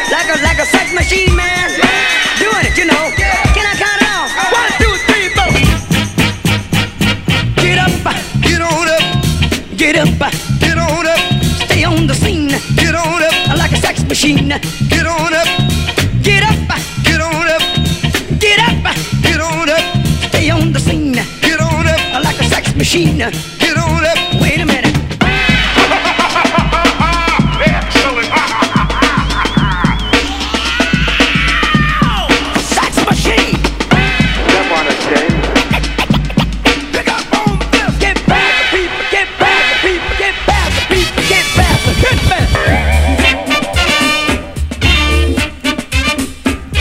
like a sex machine, man. Doing it, you know. Can I count it off? 1, 2, 3, 4. Get up, get on up, get up, get on up, stay on the scene. get on up, Like a sex machine. get on up, Get up, get on up, get up, get on up, stay on the scene. get on up, Like a sex machine. get on up. Wait a minute.